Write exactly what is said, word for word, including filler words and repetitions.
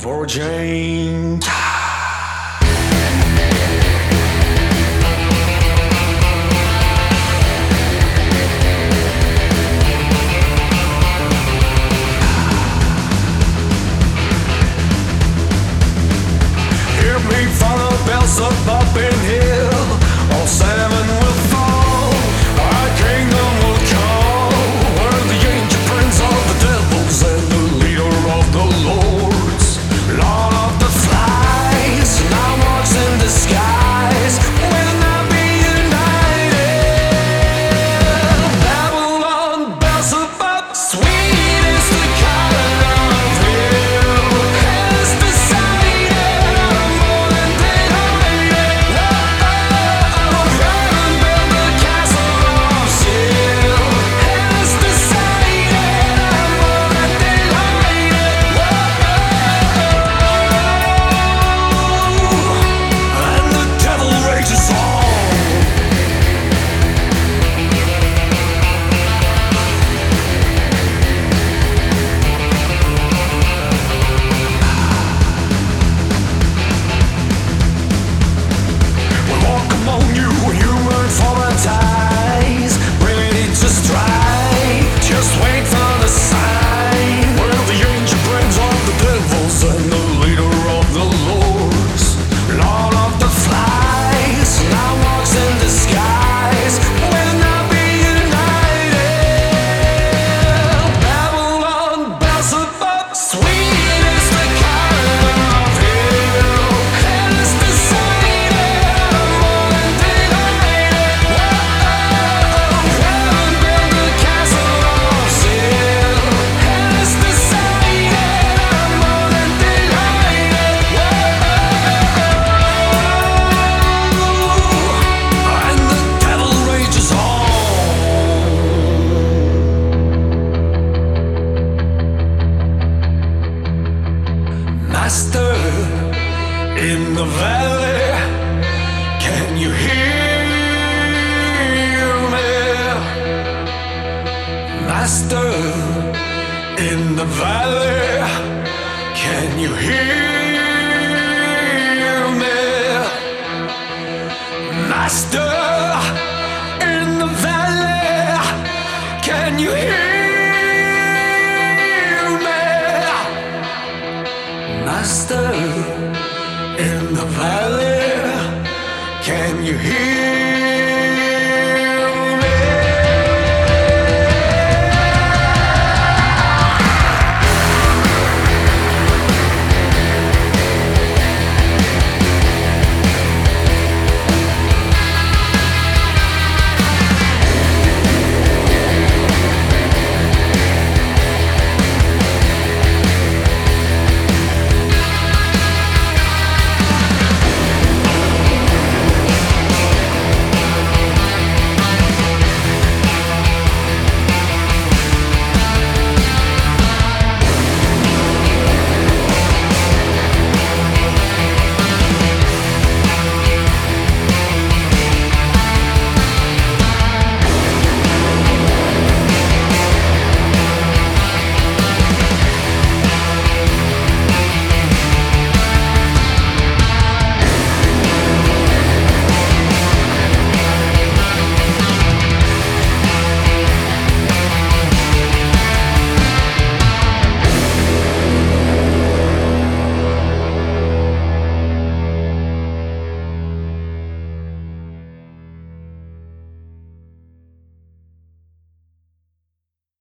for a change. Hear me for the bells of Bobbin Hill. All seven will fall, our kingdom will come. Where the ancient prince of the devils and the leader of the lords, Lord of the flies, now walks in disguise. Will not be united. Babylon, Beelzebub, sweet is the kind of hill. Has decided I'm more than delighted. Oh, heaven built the castle of steel. Has decided I'm more than delighted. And the devil rages on. We walk among you, human formatize, ready to strike. Just wait for the sign. We're the ancient prince of the devils and the leader of the lords, Lord of the flies, now walks in disguise. Will not be united. Babylon, Beelzebub, sweet is the kind of hill. Has decided I'm more than delighted. Heaven built the castle of steel. Has decided I'm more than delighted. And the devil rages on. Master in the valley, can you hear me? Master in the valley, can you hear me? Master in the valley, can you hear me? Master in the valley, can you hear